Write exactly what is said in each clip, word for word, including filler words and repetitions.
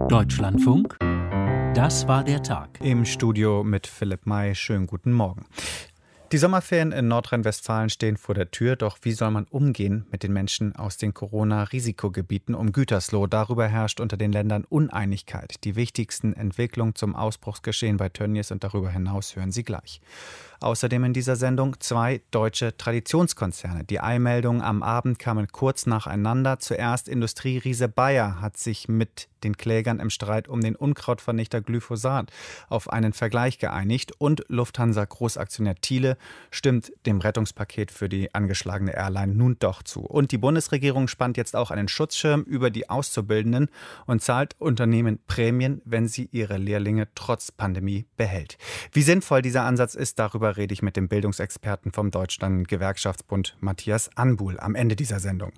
Deutschlandfunk, das war der Tag. Im Studio mit Philipp May. Schönen guten Morgen. Die Sommerferien in Nordrhein-Westfalen stehen vor der Tür. Doch wie soll man umgehen mit den Menschen aus den Corona-Risikogebieten um Gütersloh? Darüber herrscht unter den Ländern Uneinigkeit. Die wichtigsten Entwicklungen zum Ausbruchsgeschehen bei Tönnies und darüber hinaus hören Sie gleich. Außerdem in dieser Sendung zwei deutsche Traditionskonzerne. Die Eilmeldungen am Abend kamen kurz nacheinander. Zuerst Industrieriese Bayer hat sich mit den Klägern im Streit um den Unkrautvernichter Glyphosat auf einen Vergleich geeinigt. Und Lufthansa-Großaktionär Thiele stimmt dem Rettungspaket für die angeschlagene Airline nun doch zu. Und die Bundesregierung spannt jetzt auch einen Schutzschirm über die Auszubildenden und zahlt Unternehmen Prämien, wenn sie ihre Lehrlinge trotz Pandemie behält. Wie sinnvoll dieser Ansatz ist, darüber rede ich mit dem Bildungsexperten vom Deutschland-Gewerkschaftsbund Matthias Anbuhl am Ende dieser Sendung.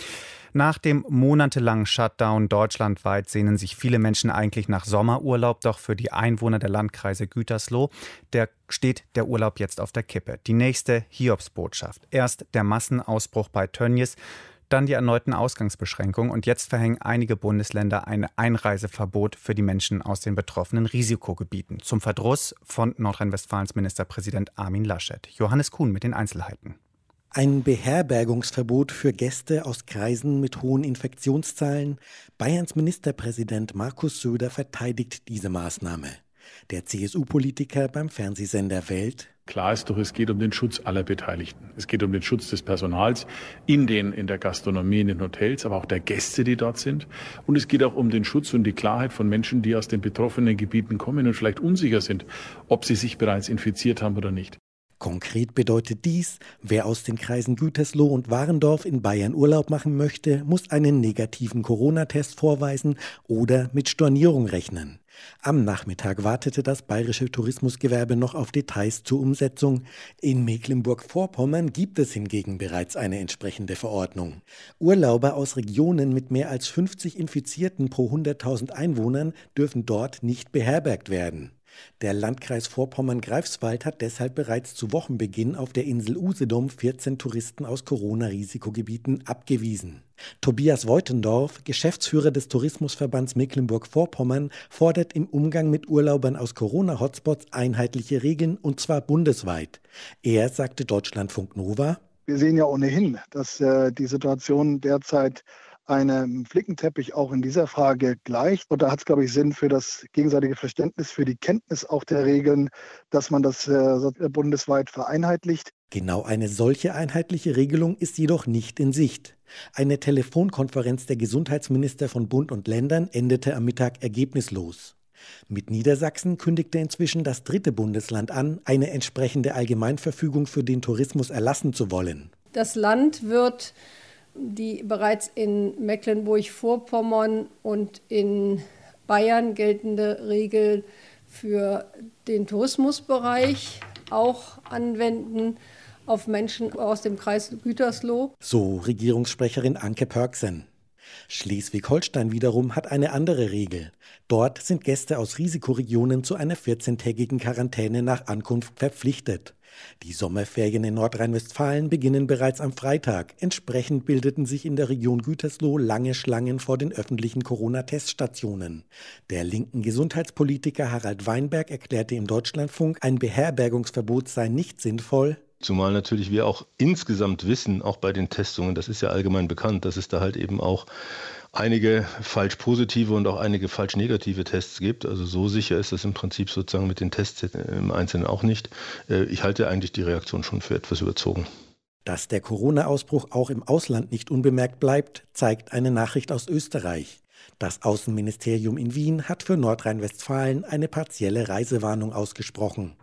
Nach dem monatelangen Shutdown deutschlandweit sehnen sich viele Menschen eigentlich nach Sommerurlaub. Doch für die Einwohner der Landkreise Gütersloh, der steht der Urlaub jetzt auf der Kippe. Die nächste Hiobsbotschaft. Erst der Massenausbruch bei Tönnies, dann die erneuten Ausgangsbeschränkungen und jetzt verhängen einige Bundesländer ein Einreiseverbot für die Menschen aus den betroffenen Risikogebieten. Zum Verdruss von Nordrhein-Westfalens Ministerpräsident Armin Laschet. Johannes Kuhn mit den Einzelheiten. Ein Beherbergungsverbot für Gäste aus Kreisen mit hohen Infektionszahlen. Bayerns Ministerpräsident Markus Söder verteidigt diese Maßnahme. Der C S U-Politiker beim Fernsehsender Welt: Klar ist doch, es geht um den Schutz aller Beteiligten. Es geht um den Schutz des Personals in den, in der Gastronomie, in den Hotels, aber auch der Gäste, die dort sind. Und es geht auch um den Schutz und die Klarheit von Menschen, die aus den betroffenen Gebieten kommen und vielleicht unsicher sind, ob sie sich bereits infiziert haben oder nicht. Konkret bedeutet dies, wer aus den Kreisen Gütersloh und Warendorf in Bayern Urlaub machen möchte, muss einen negativen Corona-Test vorweisen oder mit Stornierung rechnen. Am Nachmittag wartete das bayerische Tourismusgewerbe noch auf Details zur Umsetzung. In Mecklenburg-Vorpommern gibt es hingegen bereits eine entsprechende Verordnung. Urlauber aus Regionen mit mehr als fünfzig Infizierten pro hunderttausend Einwohnern dürfen dort nicht beherbergt werden. Der Landkreis Vorpommern-Greifswald hat deshalb bereits zu Wochenbeginn auf der Insel Usedom vierzehn Touristen aus Corona-Risikogebieten abgewiesen. Tobias Voitendorf, Geschäftsführer des Tourismusverbands Mecklenburg-Vorpommern, fordert im Umgang mit Urlaubern aus Corona-Hotspots einheitliche Regeln, und zwar bundesweit. Er sagte Deutschlandfunk Nova: Wir sehen ja ohnehin, dass äh, die Situation derzeit einem Flickenteppich auch in dieser Frage gleicht. Und da hat es, glaube ich, Sinn für das gegenseitige Verständnis, für die Kenntnis auch der Regeln, dass man das äh, bundesweit vereinheitlicht. Genau eine solche einheitliche Regelung ist jedoch nicht in Sicht. Eine Telefonkonferenz der Gesundheitsminister von Bund und Ländern endete am Mittag ergebnislos. Mit Niedersachsen kündigte inzwischen das dritte Bundesland an, eine entsprechende Allgemeinverfügung für den Tourismus erlassen zu wollen. Das Land wird die bereits in Mecklenburg-Vorpommern und in Bayern geltende Regel für den Tourismusbereich auch anwenden auf Menschen aus dem Kreis Gütersloh. So Regierungssprecherin Anke Pörksen. Schleswig-Holstein wiederum hat eine andere Regel. Dort sind Gäste aus Risikoregionen zu einer vierzehntägigen Quarantäne nach Ankunft verpflichtet. Die Sommerferien in Nordrhein-Westfalen beginnen bereits am Freitag. Entsprechend bildeten sich in der Region Gütersloh lange Schlangen vor den öffentlichen Corona-Teststationen. Der linken Gesundheitspolitiker Harald Weinberg erklärte im Deutschlandfunk, ein Beherbergungsverbot sei nicht sinnvoll. Zumal natürlich wir auch insgesamt wissen, auch bei den Testungen, das ist ja allgemein bekannt, dass es da halt eben auch einige falsch positive und auch einige falsch negative Tests gibt. Also so sicher ist das im Prinzip sozusagen mit den Tests im Einzelnen auch nicht. Ich halte eigentlich die Reaktion schon für etwas überzogen. Dass der Corona-Ausbruch auch im Ausland nicht unbemerkt bleibt, zeigt eine Nachricht aus Österreich. Das Außenministerium in Wien hat für Nordrhein-Westfalen eine partielle Reisewarnung ausgesprochen.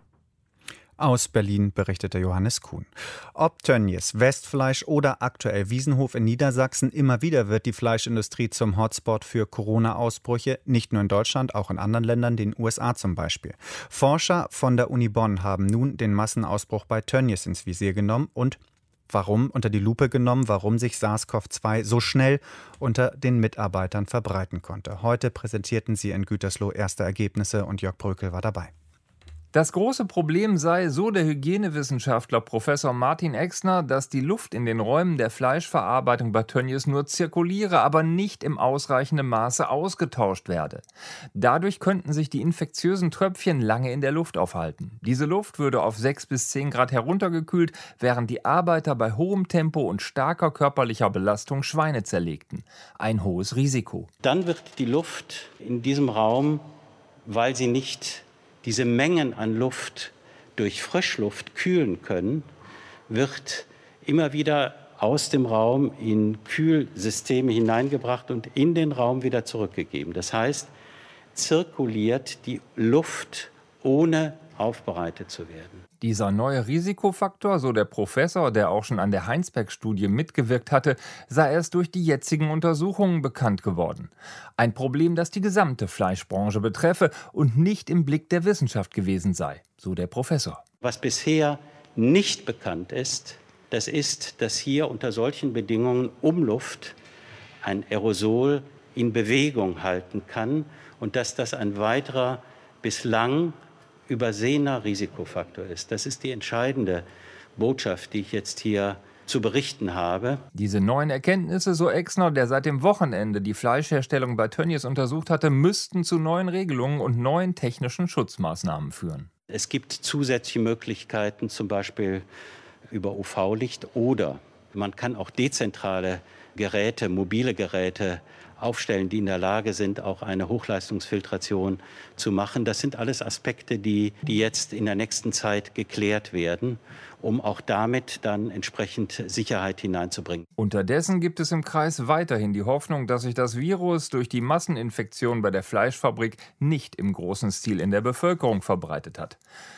Aus Berlin berichtete Johannes Kuhn. Ob Tönnies, Westfleisch oder aktuell Wiesenhof in Niedersachsen, immer wieder wird die Fleischindustrie zum Hotspot für Corona-Ausbrüche, nicht nur in Deutschland, auch in anderen Ländern, den U S A zum Beispiel. Forscher von der Uni Bonn haben nun den Massenausbruch bei Tönnies ins Visier genommen und warum unter die Lupe genommen, warum sich SARS-C o V zwei so schnell unter den Mitarbeitern verbreiten konnte. Heute präsentierten sie in Gütersloh erste Ergebnisse und Jörg Brökel war dabei. Das große Problem sei, so der Hygienewissenschaftler Professor Martin Exner, dass die Luft in den Räumen der Fleischverarbeitung bei Tönnies nur zirkuliere, aber nicht im ausreichenden Maße ausgetauscht werde. Dadurch könnten sich die infektiösen Tröpfchen lange in der Luft aufhalten. Diese Luft würde auf sechs bis zehn Grad heruntergekühlt, während die Arbeiter bei hohem Tempo und starker körperlicher Belastung Schweine zerlegten. Ein hohes Risiko. Dann wird die Luft in diesem Raum, weil sie nicht diese Mengen an Luft durch Frischluft kühlen können, wird immer wieder aus dem Raum in Kühlsysteme hineingebracht und in den Raum wieder zurückgegeben. Das heißt, zirkuliert die Luft, ohne aufbereitet zu werden. Dieser neue Risikofaktor, so der Professor, der auch schon an der Heinsberg-Studie mitgewirkt hatte, sei erst durch die jetzigen Untersuchungen bekannt geworden. Ein Problem, das die gesamte Fleischbranche betreffe und nicht im Blick der Wissenschaft gewesen sei, so der Professor. Was bisher nicht bekannt ist, das ist, dass hier unter solchen Bedingungen Umluft ein Aerosol in Bewegung halten kann und dass das ein weiterer bislang übersehener Risikofaktor ist. Das ist die entscheidende Botschaft, die ich jetzt hier zu berichten habe. Diese neuen Erkenntnisse, so Exner, der seit dem Wochenende die Fleischherstellung bei Tönnies untersucht hatte, müssten zu neuen Regelungen und neuen technischen Schutzmaßnahmen führen. Es gibt zusätzliche Möglichkeiten, zum Beispiel über U V-Licht, oder man kann auch dezentrale Geräte, mobile Geräte aufstellen, die in der Lage sind, auch eine Hochleistungsfiltration zu machen. Das sind alles Aspekte, die, die jetzt in der nächsten Zeit geklärt werden, um auch damit dann entsprechend Sicherheit hineinzubringen. Unterdessen gibt es im Kreis weiterhin die Hoffnung, dass sich das Virus durch die Masseninfektion bei der Fleischfabrik nicht im großen Stil in der Bevölkerung verbreitet hat.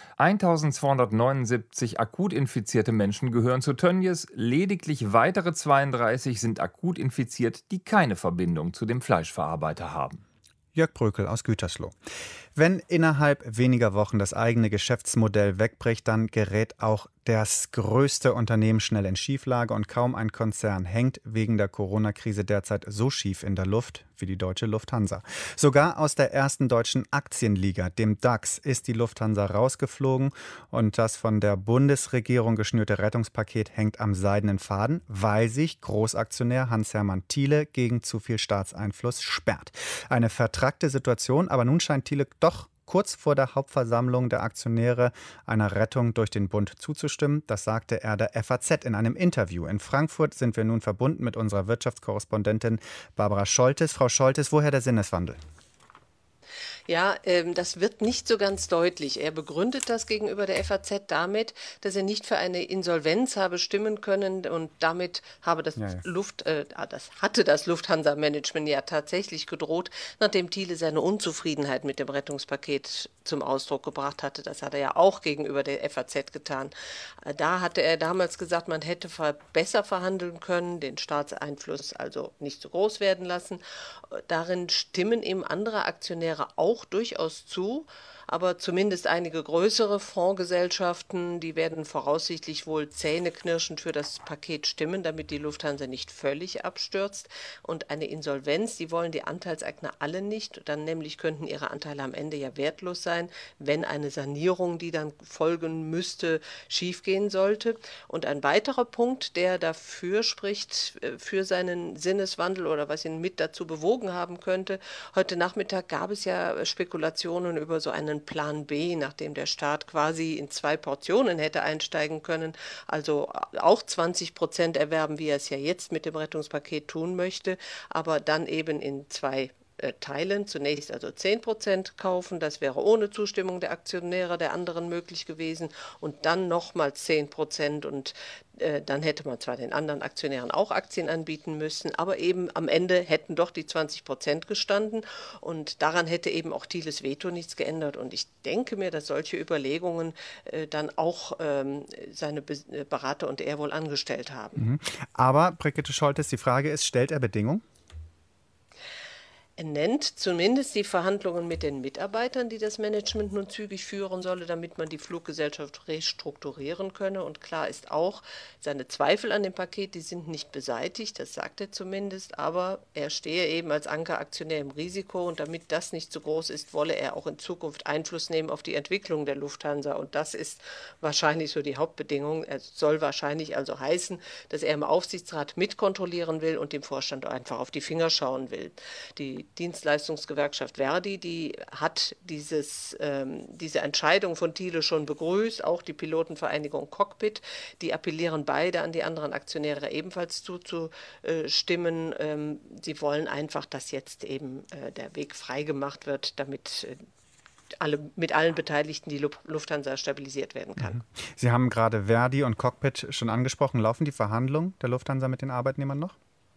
eintausendzweihundertneunundsiebzig akut infizierte Menschen gehören zu Tönnies, lediglich weitere zweiunddreißig sind akut infiziert, die keine Verbindung zu dem Fleischverarbeiter haben. Jörg Brökel aus Gütersloh. Wenn innerhalb weniger Wochen das eigene Geschäftsmodell wegbricht, dann gerät auch das größte Unternehmen schnell in Schieflage und kaum ein Konzern hängt wegen der Corona-Krise derzeit so schief in der Luft wie die deutsche Lufthansa. Sogar aus der ersten deutschen Aktienliga, dem DAX, ist die Lufthansa rausgeflogen und das von der Bundesregierung geschnürte Rettungspaket hängt am seidenen Faden, weil sich Großaktionär Hans-Hermann Thiele gegen zu viel Staatseinfluss sperrt. Eine vertrackte Situation, aber nun scheint Thiele doch kurz vor der Hauptversammlung der Aktionäre einer Rettung durch den Bund zuzustimmen. Das sagte er der F A Z in einem Interview. In Frankfurt sind wir nun verbunden mit unserer Wirtschaftskorrespondentin Barbara Scholtes. Frau Scholtes, woher der Sinneswandel? Ja, ähm, das wird nicht so ganz deutlich. Er begründet das gegenüber der F A Z damit, dass er nicht für eine Insolvenz habe stimmen können und damit habe das, ja, ja. Luft, äh, das hatte das Lufthansa-Management ja tatsächlich gedroht, nachdem Thiele seine Unzufriedenheit mit dem Rettungspaket zum Ausdruck gebracht hatte. Das hat er ja auch gegenüber der F A Z getan. Da hatte er damals gesagt, man hätte besser verhandeln können, den Staatseinfluss also nicht so groß werden lassen. Darin stimmen ihm andere Aktionäre auch durchaus zu, aber zumindest einige größere Fondsgesellschaften, die werden voraussichtlich wohl zähneknirschend für das Paket stimmen, damit die Lufthansa nicht völlig abstürzt. Und eine Insolvenz, die wollen die Anteilseigner alle nicht, dann nämlich könnten ihre Anteile am Ende ja wertlos sein, wenn eine Sanierung, die dann folgen müsste, schiefgehen sollte. Und ein weiterer Punkt, der dafür spricht, für seinen Sinneswandel oder was ihn mit dazu bewogen haben könnte, heute Nachmittag gab es ja Spekulationen über so einen Plan B, nachdem der Staat quasi in zwei Portionen hätte einsteigen können, also auch zwanzig Prozent erwerben, wie er es ja jetzt mit dem Rettungspaket tun möchte, aber dann eben in zwei Teilen, zunächst also zehn Prozent kaufen, das wäre ohne Zustimmung der Aktionäre der anderen möglich gewesen und dann nochmal zehn Prozent und äh, dann hätte man zwar den anderen Aktionären auch Aktien anbieten müssen, aber eben am Ende hätten doch die zwanzig Prozent gestanden und daran hätte eben auch Thieles Veto nichts geändert und ich denke mir, dass solche Überlegungen äh, dann auch ähm, seine Be- Berater und er wohl angestellt haben. Mhm. Aber Brigitte Scholtes, die Frage ist, stellt er Bedingungen? Er nennt zumindest die Verhandlungen mit den Mitarbeitern, die das Management nun zügig führen solle, damit man die Fluggesellschaft restrukturieren könne. Und klar ist auch, seine Zweifel an dem Paket, die sind nicht beseitigt, das sagt er zumindest, aber er stehe eben als Ankeraktionär im Risiko und damit das nicht so groß ist, wolle er auch in Zukunft Einfluss nehmen auf die Entwicklung der Lufthansa. Und das ist wahrscheinlich so die Hauptbedingung. Es soll wahrscheinlich also heißen, dass er im Aufsichtsrat mitkontrollieren will und dem Vorstand einfach auf die Finger schauen will. Die Dienstleistungsgewerkschaft Verdi, die hat dieses, ähm, diese Entscheidung von Thiele schon begrüßt, auch die Pilotenvereinigung Cockpit, die appellieren beide an die anderen Aktionäre ebenfalls zuzustimmen. Ähm, sie wollen einfach, dass jetzt eben äh, der Weg freigemacht wird, damit äh, alle, mit allen Beteiligten die Lufthansa stabilisiert werden kann. Sie haben gerade Verdi und Cockpit schon angesprochen. Laufen die Verhandlungen der Lufthansa mit den Arbeitnehmern noch?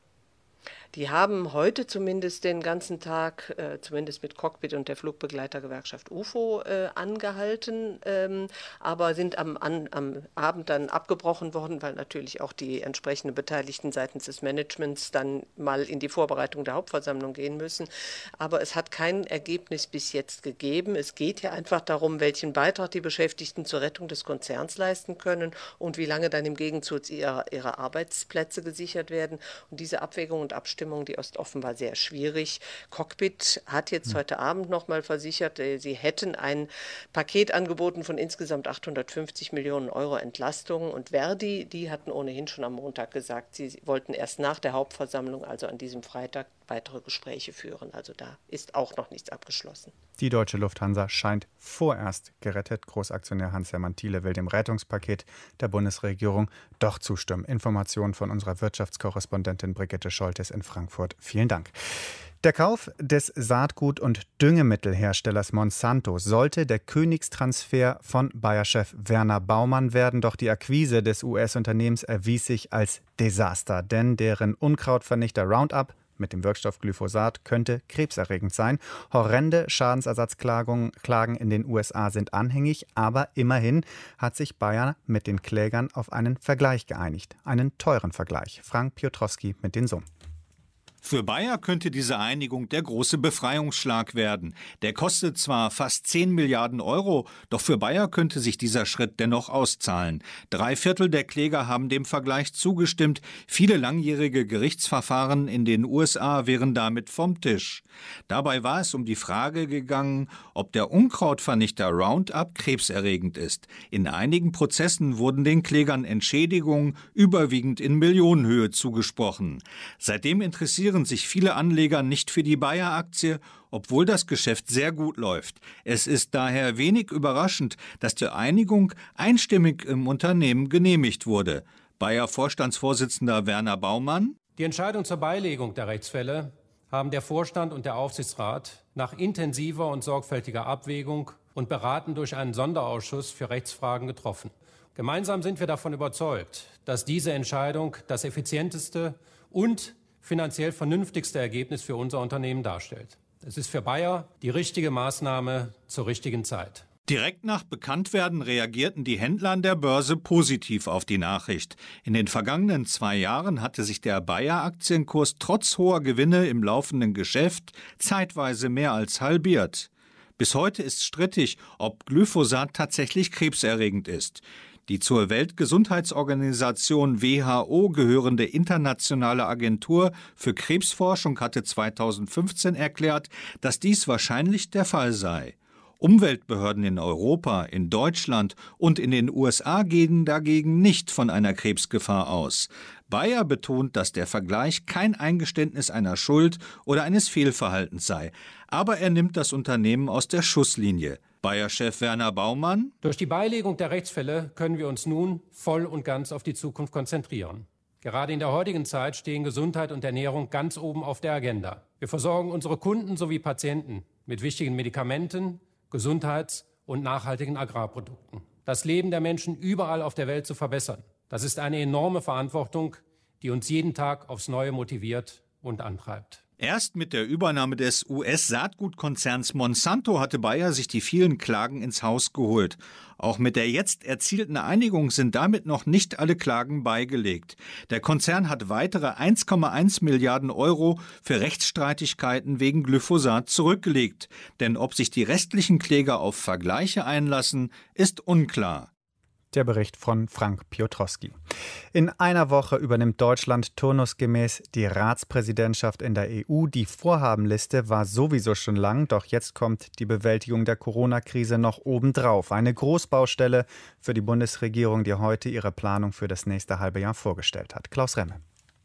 Die haben heute zumindest den ganzen Tag, äh, zumindest mit Cockpit und der Flugbegleitergewerkschaft U F O, äh, angehalten, ähm, aber sind am, an, am Abend dann abgebrochen worden, weil natürlich auch die entsprechenden Beteiligten seitens des Managements dann mal in die Vorbereitung der Hauptversammlung gehen müssen. Aber es hat kein Ergebnis bis jetzt gegeben. Es geht ja einfach darum, welchen Beitrag die Beschäftigten zur Rettung des Konzerns leisten können und wie lange dann im Gegenzug ihre, ihre Arbeitsplätze gesichert werden. Und diese Abwägung und Abstimmung, die ist offenbar sehr schwierig. Cockpit hat jetzt hm. heute Abend noch mal versichert, sie hätten ein Paket angeboten von insgesamt achthundertfünfzig Millionen Euro Entlastung. Und Verdi, die hatten ohnehin schon am Montag gesagt, sie wollten erst nach der Hauptversammlung, also an diesem Freitag, weitere Gespräche führen. Also da ist auch noch nichts abgeschlossen. Die deutsche Lufthansa scheint vorerst gerettet. Großaktionär Hans-Hermann Thiele will dem Rettungspaket der Bundesregierung doch zustimmen. Informationen von unserer Wirtschaftskorrespondentin Brigitte Scholtes in Frankfurt. Vielen Dank. Der Kauf des Saatgut- und Düngemittelherstellers Monsanto sollte der Königstransfer von Bayer-Chef Werner Baumann werden. Doch die Akquise des U S-Unternehmens erwies sich als Desaster, denn deren Unkrautvernichter Roundup mit dem Wirkstoff Glyphosat könnte krebserregend sein. Horrende Schadensersatzklagen Klagen in den U S A sind anhängig, aber immerhin hat sich Bayer mit den Klägern auf einen Vergleich geeinigt. Einen teuren Vergleich. Frank Piotrowski mit den Summen. Für Bayer könnte diese Einigung der große Befreiungsschlag werden. Der kostet zwar fast zehn Milliarden Euro, doch für Bayer könnte sich dieser Schritt dennoch auszahlen. Drei Viertel der Kläger haben dem Vergleich zugestimmt. Viele langjährige Gerichtsverfahren in den U S A wären damit vom Tisch. Dabei war es um die Frage gegangen, ob der Unkrautvernichter Roundup krebserregend ist. In einigen Prozessen wurden den Klägern Entschädigungen überwiegend in Millionenhöhe zugesprochen. Seitdem interessieren sich viele Anleger nicht für die Bayer-Aktie, obwohl das Geschäft sehr gut läuft. Es ist daher wenig überraschend, dass die Einigung einstimmig im Unternehmen genehmigt wurde. Bayer-Vorstandsvorsitzender Werner Baumann: Die Entscheidung zur Beilegung der Rechtsfälle haben der Vorstand und der Aufsichtsrat nach intensiver und sorgfältiger Abwägung und beraten durch einen Sonderausschuss für Rechtsfragen getroffen. Gemeinsam sind wir davon überzeugt, dass diese Entscheidung das effizienteste und finanziell vernünftigste Ergebnis für unser Unternehmen darstellt. Es ist für Bayer die richtige Maßnahme zur richtigen Zeit. Direkt nach Bekanntwerden reagierten die Händler an der Börse positiv auf die Nachricht. In den vergangenen zwei Jahren hatte sich der Bayer-Aktienkurs trotz hoher Gewinne im laufenden Geschäft zeitweise mehr als halbiert. Bis heute ist strittig, ob Glyphosat tatsächlich krebserregend ist. Die zur Weltgesundheitsorganisation W H O gehörende Internationale Agentur für Krebsforschung hatte zweitausendfünfzehn erklärt, dass dies wahrscheinlich der Fall sei. Umweltbehörden in Europa, in Deutschland und in den U S A gehen dagegen nicht von einer Krebsgefahr aus. Bayer betont, dass der Vergleich kein Eingeständnis einer Schuld oder eines Fehlverhaltens sei. Aber er nimmt das Unternehmen aus der Schusslinie. Bayer-Chef Werner Baumann: Durch die Beilegung der Rechtsfälle können wir uns nun voll und ganz auf die Zukunft konzentrieren. Gerade in der heutigen Zeit stehen Gesundheit und Ernährung ganz oben auf der Agenda. Wir versorgen unsere Kunden sowie Patienten mit wichtigen Medikamenten, Gesundheits- und nachhaltigen Agrarprodukten. Das Leben der Menschen überall auf der Welt zu verbessern, das ist eine enorme Verantwortung, die uns jeden Tag aufs Neue motiviert und antreibt. Erst mit der Übernahme des U S-Saatgutkonzerns Monsanto hatte Bayer sich die vielen Klagen ins Haus geholt. Auch mit der jetzt erzielten Einigung sind damit noch nicht alle Klagen beigelegt. Der Konzern hat weitere eins Komma eins Milliarden Euro für Rechtsstreitigkeiten wegen Glyphosat zurückgelegt. Denn ob sich die restlichen Kläger auf Vergleiche einlassen, ist unklar. Der Bericht von Frank Piotrowski. In einer Woche übernimmt Deutschland turnusgemäß die Ratspräsidentschaft in der E U. Die Vorhabenliste war sowieso schon lang, doch jetzt kommt die Bewältigung der Corona-Krise noch obendrauf. Eine Großbaustelle für die Bundesregierung, die heute ihre Planung für das nächste halbe Jahr vorgestellt hat. Klaus Remme.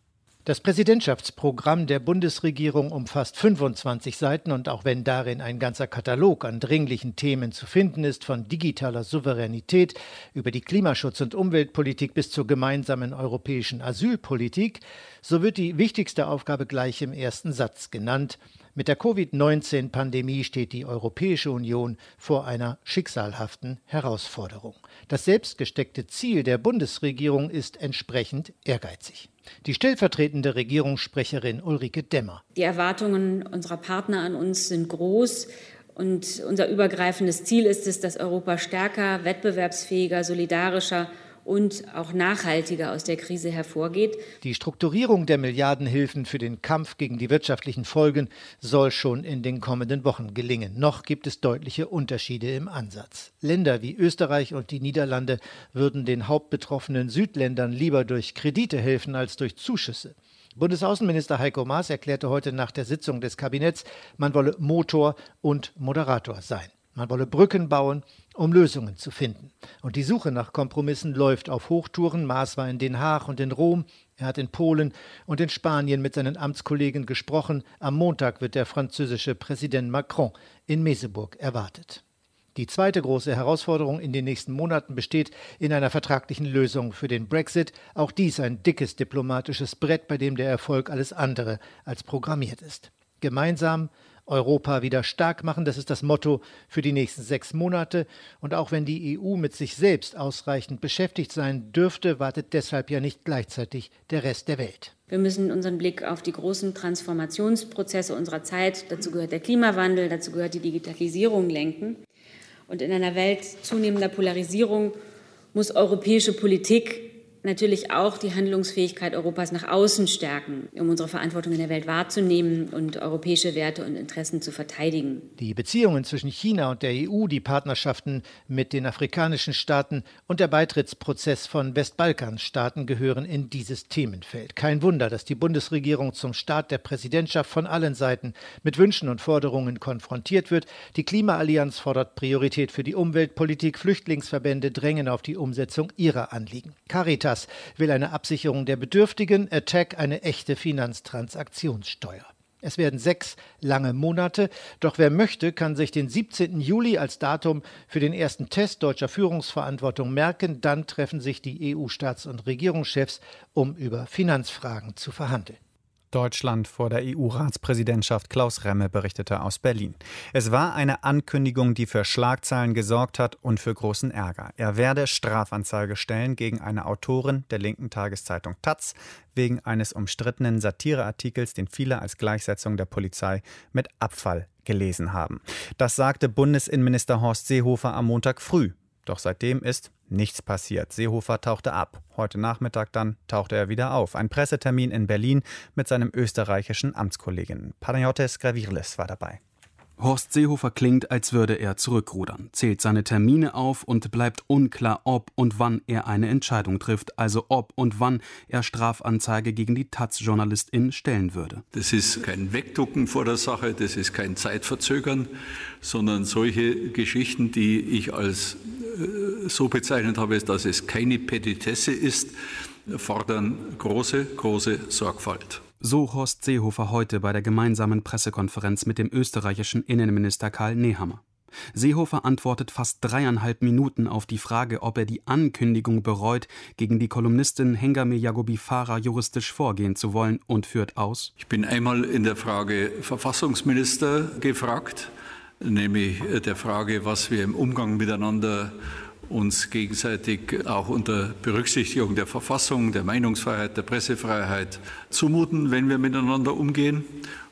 Das Präsidentschaftsprogramm der Bundesregierung umfasst fünfundzwanzig Seiten und auch wenn darin ein ganzer Katalog an dringlichen Themen zu finden ist, von digitaler Souveränität über die Klimaschutz- und Umweltpolitik bis zur gemeinsamen europäischen Asylpolitik, so wird die wichtigste Aufgabe gleich im ersten Satz genannt. Mit der Covid neunzehn Pandemie steht die Europäische Union vor einer schicksalhaften Herausforderung. Das selbstgesteckte Ziel der Bundesregierung ist entsprechend ehrgeizig. Die stellvertretende Regierungssprecherin Ulrike Demmer. Die Erwartungen unserer Partner an uns sind groß. Und unser übergreifendes Ziel ist es, dass Europa stärker, wettbewerbsfähiger, solidarischer und auch nachhaltiger aus der Krise hervorgeht. Die Strukturierung der Milliardenhilfen für den Kampf gegen die wirtschaftlichen Folgen soll schon in den kommenden Wochen gelingen. Noch gibt es deutliche Unterschiede im Ansatz. Länder wie Österreich und die Niederlande würden den hauptbetroffenen Südländern lieber durch Kredite helfen als durch Zuschüsse. Bundesaußenminister Heiko Maas erklärte heute nach der Sitzung des Kabinetts, man wolle Motor und Moderator sein. Man wolle Brücken bauen, um Lösungen zu finden. Und die Suche nach Kompromissen läuft auf Hochtouren. Maas war in Den Haag und in Rom. Er hat in Polen und in Spanien mit seinen Amtskollegen gesprochen. Am Montag wird der französische Präsident Macron in Meseburg erwartet. Die zweite große Herausforderung in den nächsten Monaten besteht in einer vertraglichen Lösung für den Brexit. Auch dies ein dickes diplomatisches Brett, bei dem der Erfolg alles andere als programmiert ist. Gemeinsam Europa wieder stark machen, das ist das Motto für die nächsten sechs Monate. Und auch wenn die E U mit sich selbst ausreichend beschäftigt sein dürfte, wartet deshalb ja nicht gleichzeitig der Rest der Welt. Wir müssen unseren Blick auf die großen Transformationsprozesse unserer Zeit, dazu gehört der Klimawandel, dazu gehört die Digitalisierung, lenken. Und in einer Welt zunehmender Polarisierung muss europäische Politik natürlich auch die Handlungsfähigkeit Europas nach außen stärken, um unsere Verantwortung in der Welt wahrzunehmen und europäische Werte und Interessen zu verteidigen. Die Beziehungen zwischen China und der E U, die Partnerschaften mit den afrikanischen Staaten und der Beitrittsprozess von Westbalkanstaaten gehören in dieses Themenfeld. Kein Wunder, dass die Bundesregierung zum Start der Präsidentschaft von allen Seiten mit Wünschen und Forderungen konfrontiert wird. Die Klimaallianz fordert Priorität für die Umweltpolitik, Flüchtlingsverbände drängen auf die Umsetzung ihrer Anliegen. Caritas will eine Absicherung der Bedürftigen, Attac eine echte Finanztransaktionssteuer. Es werden sechs lange Monate, doch wer möchte, kann sich den siebzehnten Juli als Datum für den ersten Test deutscher Führungsverantwortung merken. Dann treffen sich die E U-Staats- und Regierungschefs, um über Finanzfragen zu verhandeln. Deutschland vor der E U-Ratspräsidentschaft. Klaus Remme berichtete aus Berlin. Es war eine Ankündigung, die für Schlagzeilen gesorgt hat und für großen Ärger. Er werde Strafanzeige stellen gegen eine Autorin der linken Tageszeitung Taz wegen eines umstrittenen Satireartikels, den viele als Gleichsetzung der Polizei mit Abfall gelesen haben. Das sagte Bundesinnenminister Horst Seehofer am Montag früh. Doch seitdem ist nichts passiert. Seehofer tauchte ab. Heute Nachmittag dann tauchte er wieder auf. Ein Pressetermin in Berlin mit seinem österreichischen Amtskollegen. Panayotis Gravirlis war dabei. Horst Seehofer klingt, als würde er zurückrudern, zählt seine Termine auf und bleibt unklar, ob und wann er eine Entscheidung trifft, also ob und wann er Strafanzeige gegen die Taz-Journalistin stellen würde. Das ist kein Wegducken vor der Sache, das ist kein Zeitverzögern, sondern solche Geschichten, die ich als äh, so bezeichnet habe, dass es keine Petitesse ist, fordern große, große Sorgfalt. So Horst Seehofer heute bei der gemeinsamen Pressekonferenz mit dem österreichischen Innenminister Karl Nehammer. Seehofer antwortet fast dreieinhalb Minuten auf die Frage, ob er die Ankündigung bereut, gegen die Kolumnistin Hengame Yagobi Farah juristisch vorgehen zu wollen, und führt aus: Ich bin einmal in der Frage Verfassungsminister gefragt, nämlich der Frage, was wir im Umgang miteinander uns gegenseitig auch unter Berücksichtigung der Verfassung, der Meinungsfreiheit, der Pressefreiheit zumuten, wenn wir miteinander umgehen.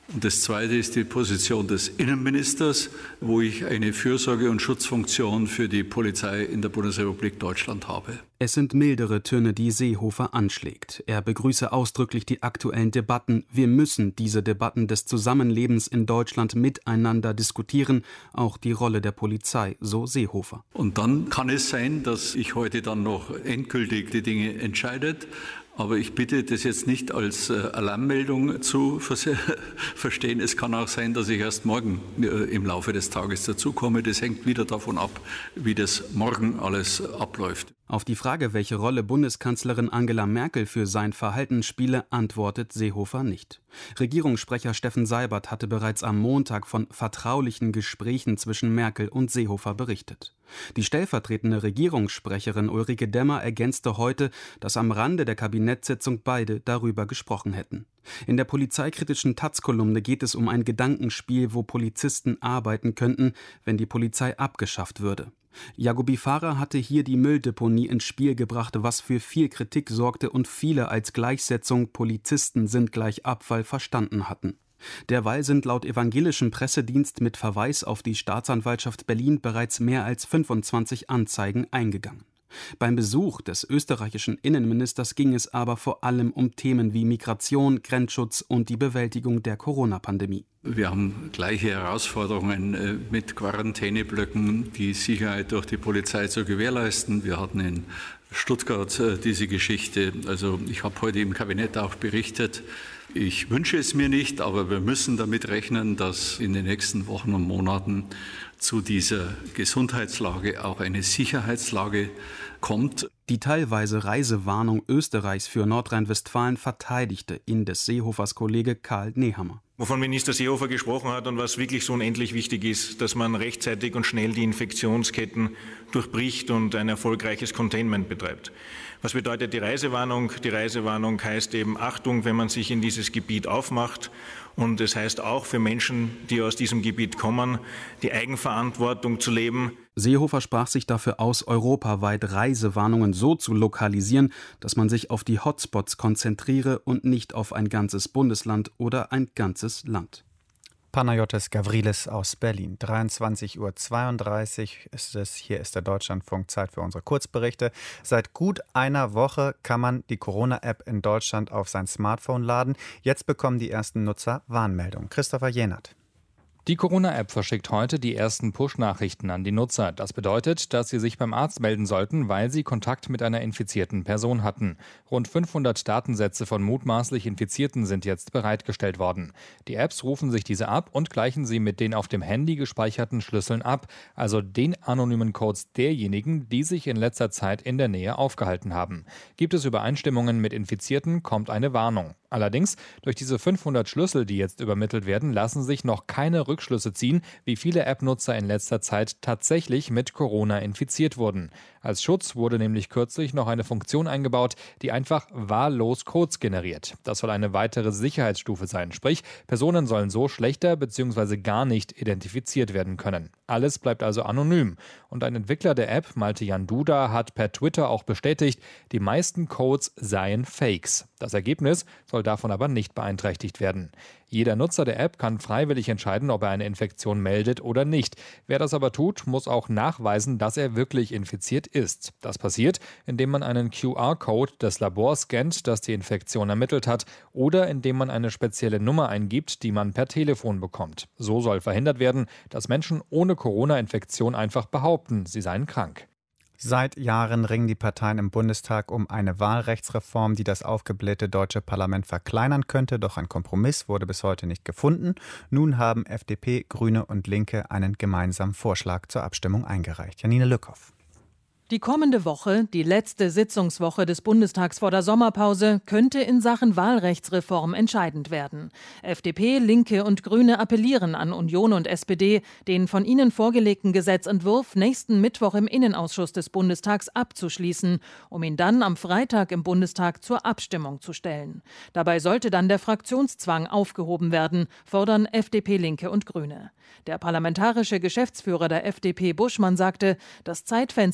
Und das Zweite ist die Position des Innenministers, wo ich eine Fürsorge- und Schutzfunktion für die Polizei in der Bundesrepublik Deutschland habe. Es sind mildere Töne, die Seehofer anschlägt. Er begrüße ausdrücklich die aktuellen Debatten. Wir müssen diese Debatten des Zusammenlebens in Deutschland miteinander diskutieren, auch die Rolle der Polizei, so Seehofer. Und dann kann es sein, dass ich heute dann noch endgültig die Dinge entscheide. Aber ich bitte, das jetzt nicht als Alarmmeldung zu verstehen. Es kann auch sein, dass ich erst morgen im Laufe des Tages dazukomme. Das hängt wieder davon ab, wie das morgen alles abläuft. Auf die Frage, welche Rolle Bundeskanzlerin Angela Merkel für sein Verhalten spiele, antwortet Seehofer nicht. Regierungssprecher Steffen Seibert hatte bereits am Montag von vertraulichen Gesprächen zwischen Merkel und Seehofer berichtet. Die stellvertretende Regierungssprecherin Ulrike Demmer ergänzte heute, dass am Rande der Kabinettssitzung beide darüber gesprochen hätten. In der polizeikritischen Taz-Kolumne geht es um ein Gedankenspiel, wo Polizisten arbeiten könnten, wenn die Polizei abgeschafft würde. Jagobi Farah hatte hier die Mülldeponie ins Spiel gebracht, was für viel Kritik sorgte und viele als Gleichsetzung Polizisten sind gleich Abfall verstanden hatten. Derweil sind laut evangelischem Pressedienst mit Verweis auf die Staatsanwaltschaft Berlin bereits mehr als fünfundzwanzig Anzeigen eingegangen. Beim Besuch des österreichischen Innenministers ging es aber vor allem um Themen wie Migration, Grenzschutz und die Bewältigung der Corona-Pandemie. Wir haben gleiche Herausforderungen mit Quarantäneblöcken, die Sicherheit durch die Polizei zu gewährleisten. Wir hatten in Stuttgart diese Geschichte. Also ich habe heute im Kabinett auch berichtet. Ich wünsche es mir nicht, aber wir müssen damit rechnen, dass in den nächsten Wochen und Monaten zu dieser Gesundheitslage auch eine Sicherheitslage kommt. Die teilweise Reisewarnung Österreichs für Nordrhein-Westfalen verteidigte indes Seehofers Kollege Karl Nehammer. Wovon Minister Seehofer gesprochen hat und was wirklich so unendlich wichtig ist, dass man rechtzeitig und schnell die Infektionsketten durchbricht und ein erfolgreiches Containment betreibt. Was bedeutet die Reisewarnung? Die Reisewarnung heißt eben Achtung, wenn man sich in dieses Gebiet aufmacht. Und es heißt auch für Menschen, die aus diesem Gebiet kommen, die Eigenverantwortung zu leben. Seehofer sprach sich dafür aus, europaweit Reisewarnungen so zu lokalisieren, dass man sich auf die Hotspots konzentriere und nicht auf ein ganzes Bundesland oder ein ganzes Land. Panayotis Gavrilis aus Berlin. dreiundzwanzig Uhr zweiunddreißig ist es. Hier ist der Deutschlandfunk. Zeit für unsere Kurzberichte. Seit gut einer Woche kann man die Corona-App in Deutschland auf sein Smartphone laden. Jetzt bekommen die ersten Nutzer Warnmeldungen. Christopher Jenert. Die Corona-App verschickt heute die ersten Push-Nachrichten an die Nutzer. Das bedeutet, dass sie sich beim Arzt melden sollten, weil sie Kontakt mit einer infizierten Person hatten. Rund fünfhundert Datensätze von mutmaßlich Infizierten sind jetzt bereitgestellt worden. Die Apps rufen sich diese ab und gleichen sie mit den auf dem Handy gespeicherten Schlüsseln ab, also den anonymen Codes derjenigen, die sich in letzter Zeit in der Nähe aufgehalten haben. Gibt es Übereinstimmungen mit Infizierten, kommt eine Warnung. Allerdings, durch diese fünfhundert Schlüssel, die jetzt übermittelt werden, lassen sich noch keine Rückschlüsse ziehen, wie viele App-Nutzer in letzter Zeit tatsächlich mit Corona infiziert wurden. Als Schutz wurde nämlich kürzlich noch eine Funktion eingebaut, die einfach wahllos Codes generiert. Das soll eine weitere Sicherheitsstufe sein, sprich, Personen sollen so schlechter bzw. gar nicht identifiziert werden können. Alles bleibt also anonym. Und ein Entwickler der App, Malte Jan Duda, hat per Twitter auch bestätigt, die meisten Codes seien Fakes. Das Ergebnis soll davon aber nicht beeinträchtigt werden. Jeder Nutzer der App kann freiwillig entscheiden, ob er eine Infektion meldet oder nicht. Wer das aber tut, muss auch nachweisen, dass er wirklich infiziert ist. Das passiert, indem man einen Q R-Code des Labors scannt, das die Infektion ermittelt hat, oder indem man eine spezielle Nummer eingibt, die man per Telefon bekommt. So soll verhindert werden, dass Menschen ohne Corona-Infektion einfach behaupten, sie seien krank. Seit Jahren ringen die Parteien im Bundestag um eine Wahlrechtsreform, die das aufgeblähte deutsche Parlament verkleinern könnte. Doch ein Kompromiss wurde bis heute nicht gefunden. Nun haben F D P, Grüne und Linke einen gemeinsamen Vorschlag zur Abstimmung eingereicht. Janine Lückhoff. Die kommende Woche, die letzte Sitzungswoche des Bundestags vor der Sommerpause, könnte in Sachen Wahlrechtsreform entscheidend werden. F D P, Linke und Grüne appellieren an Union und S P D, den von ihnen vorgelegten Gesetzentwurf nächsten Mittwoch im Innenausschuss des Bundestags abzuschließen, um ihn dann am Freitag im Bundestag zur Abstimmung zu stellen. Dabei sollte dann der Fraktionszwang aufgehoben werden, fordern F D P, Linke und Grüne. Der parlamentarische Geschäftsführer der F D P, Buschmann, sagte, das Zeitfenster für eine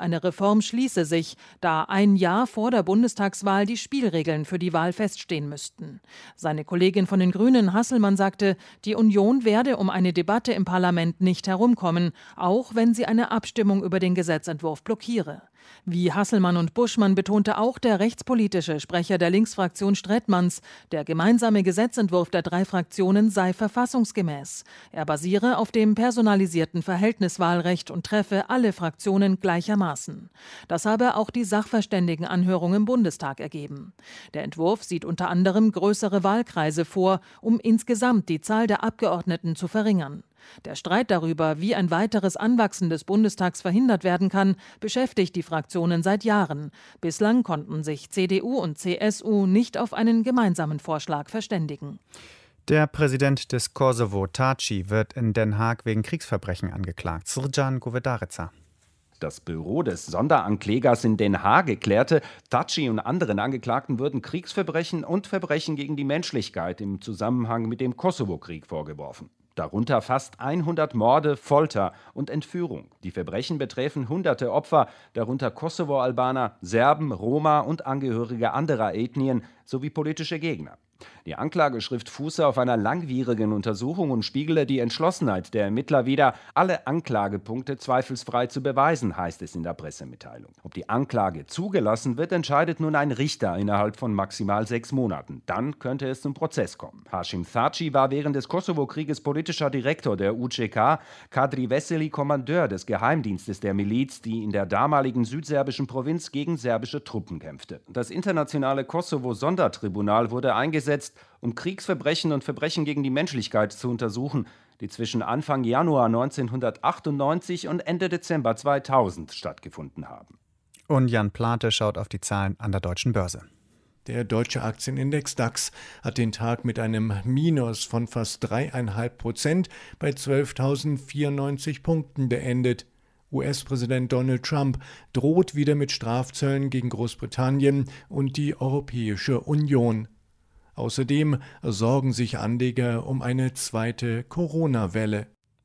eine Reform schließe sich, da ein Jahr vor der Bundestagswahl die Spielregeln für die Wahl feststehen müssten. Seine Kollegin von den Grünen, Hasselmann, sagte, die Union werde um eine Debatte im Parlament nicht herumkommen, auch wenn sie eine Abstimmung über den Gesetzentwurf blockiere. Wie Hasselmann und Buschmann betonte auch der rechtspolitische Sprecher der Linksfraktion Strettmanns, der gemeinsame Gesetzentwurf der drei Fraktionen sei verfassungsgemäß. Er basiere auf dem personalisierten Verhältniswahlrecht und treffe alle Fraktionen gleichermaßen. Das habe auch die Sachverständigenanhörung im Bundestag ergeben. Der Entwurf sieht unter anderem größere Wahlkreise vor, um insgesamt die Zahl der Abgeordneten zu verringern. Der Streit darüber, wie ein weiteres Anwachsen des Bundestags verhindert werden kann, beschäftigt die Fraktionen seit Jahren. Bislang konnten sich C D U und C S U nicht auf einen gemeinsamen Vorschlag verständigen. Der Präsident des Kosovo, Thaci, wird in Den Haag wegen Kriegsverbrechen angeklagt. Srdjan Govedarica. Das Büro des Sonderanklägers in Den Haag erklärte, Thaci und anderen Angeklagten würden Kriegsverbrechen und Verbrechen gegen die Menschlichkeit im Zusammenhang mit dem Kosovo-Krieg vorgeworfen. Darunter fast hundert Morde, Folter und Entführung. Die Verbrechen betreffen hunderte Opfer, darunter Kosovo-Albaner, Serben, Roma und Angehörige anderer Ethnien sowie politische Gegner. Die Anklageschrift fuße auf einer langwierigen Untersuchung und spiegele die Entschlossenheit der Ermittler wider, alle Anklagepunkte zweifelsfrei zu beweisen, heißt es in der Pressemitteilung. Ob die Anklage zugelassen wird, entscheidet nun ein Richter innerhalb von maximal sechs Monaten. Dann könnte es zum Prozess kommen. Hashim Thaci war während des Kosovo-Krieges politischer Direktor der U C K, Kadri Veseli Kommandeur des Geheimdienstes der Miliz, die in der damaligen südserbischen Provinz gegen serbische Truppen kämpfte. Das internationale Kosovo-Sondertribunal wurde eingesetzt, um Kriegsverbrechen und Verbrechen gegen die Menschlichkeit zu untersuchen, die zwischen Anfang Januar neunzehnhundertachtundneunzig und Ende Dezember zweitausend stattgefunden haben. Und Jan Plate schaut auf die Zahlen an der deutschen Börse. Der deutsche Aktienindex DAX hat den Tag mit einem Minus von fast drei Komma fünf Prozent bei zwölftausendvierundneunzig Punkten beendet. U S-Präsident Donald Trump droht wieder mit Strafzöllen gegen Großbritannien und die Europäische Union. Außerdem sorgen sich Anleger um eine zweite Corona-Welle.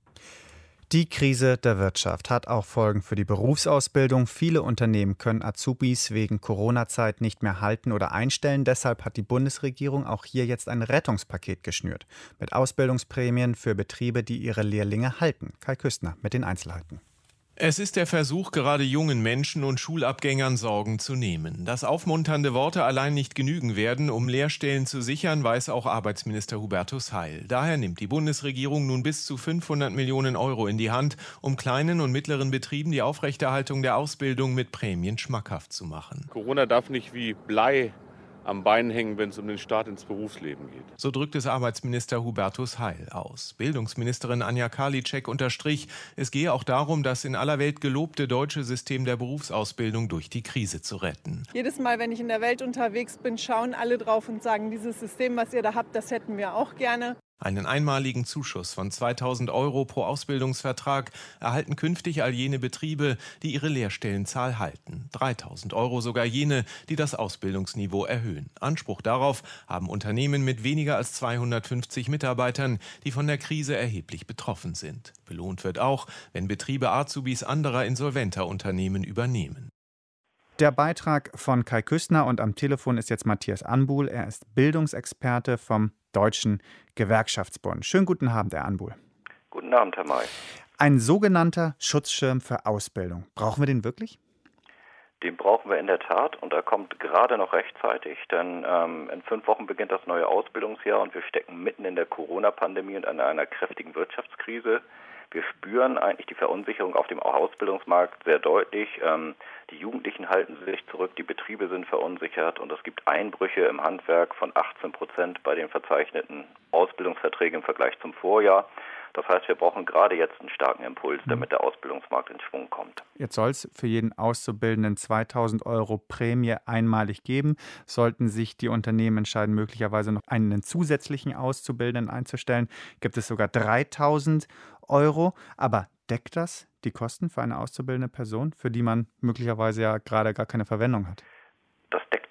Die Krise der Wirtschaft hat auch Folgen für die Berufsausbildung. Viele Unternehmen können Azubis wegen Corona-Zeit nicht mehr halten oder einstellen. Deshalb hat die Bundesregierung auch hier jetzt ein Rettungspaket geschnürt. Mit Ausbildungsprämien für Betriebe, die ihre Lehrlinge halten. Kai Küstner mit den Einzelheiten. Es ist der Versuch, gerade jungen Menschen und Schulabgängern Sorgen zu nehmen. Dass aufmunternde Worte allein nicht genügen werden, um Lehrstellen zu sichern, weiß auch Arbeitsminister Hubertus Heil. Daher nimmt die Bundesregierung nun bis zu fünfhundert Millionen Euro in die Hand, um kleinen und mittleren Betrieben die Aufrechterhaltung der Ausbildung mit Prämien schmackhaft zu machen. Corona darf nicht wie Blei am Bein hängen, wenn es um den Start ins Berufsleben geht. So drückt es Arbeitsminister Hubertus Heil aus. Bildungsministerin Anja Karliczek unterstrich, es gehe auch darum, das in aller Welt gelobte deutsche System der Berufsausbildung durch die Krise zu retten. Jedes Mal, wenn ich in der Welt unterwegs bin, schauen alle drauf und sagen, dieses System, was ihr da habt, das hätten wir auch gerne. Einen einmaligen Zuschuss von zweitausend Euro pro Ausbildungsvertrag erhalten künftig all jene Betriebe, die ihre Lehrstellenzahl halten. dreitausend Euro sogar jene, die das Ausbildungsniveau erhöhen. Anspruch darauf haben Unternehmen mit weniger als zweihundertfünfzig Mitarbeitern, die von der Krise erheblich betroffen sind. Belohnt wird auch, wenn Betriebe Azubis anderer insolventer Unternehmen übernehmen. Der Beitrag von Kai Küstner und am Telefon ist jetzt Matthias Anbuhl. Er ist Bildungsexperte vom Deutschen Gewerkschaftsbund. Schönen guten Abend, Herr Anbuhl. Guten Abend, Herr May. Ein sogenannter Schutzschirm für Ausbildung. Brauchen wir den wirklich? Den brauchen wir in der Tat und er kommt gerade noch rechtzeitig, denn ähm, in fünf Wochen beginnt das neue Ausbildungsjahr und wir stecken mitten in der Corona-Pandemie und einer, einer kräftigen Wirtschaftskrise. Wir spüren eigentlich die Verunsicherung auf dem Ausbildungsmarkt sehr deutlich. Ähm, die Jugendlichen halten sich zurück, die Betriebe sind verunsichert und es gibt Einbrüche im Handwerk von achtzehn Prozent bei den verzeichneten Ausbildungsverträgen im Vergleich zum Vorjahr. Das heißt, wir brauchen gerade jetzt einen starken Impuls, damit der Ausbildungsmarkt in Schwung kommt. Jetzt soll es für jeden Auszubildenden zweitausend Euro Prämie einmalig geben. Sollten sich die Unternehmen entscheiden, möglicherweise noch einen zusätzlichen Auszubildenden einzustellen, gibt es sogar dreitausend Euro. Aber deckt das die Kosten für eine auszubildende Person, für die man möglicherweise ja gerade gar keine Verwendung hat? Das deckt die Kosten